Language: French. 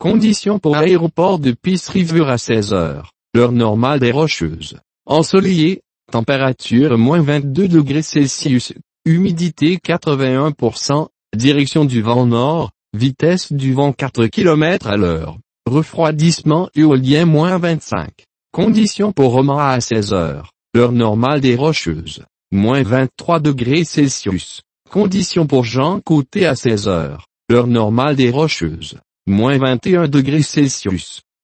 Conditions pour aéroport de Peace River à 16 heures. L'heure normale des Rocheuses. Ensoleillé, température -22°C, humidité 81%, direction du vent nord, vitesse du vent 4 km à l'heure. Refroidissement éolien -25. Conditions pour Omaha à 16 heures. L'heure normale des Rocheuses. -23°C. Conditions pour Jean Côté à 16 heures. L'heure normale des Rocheuses. -21°C.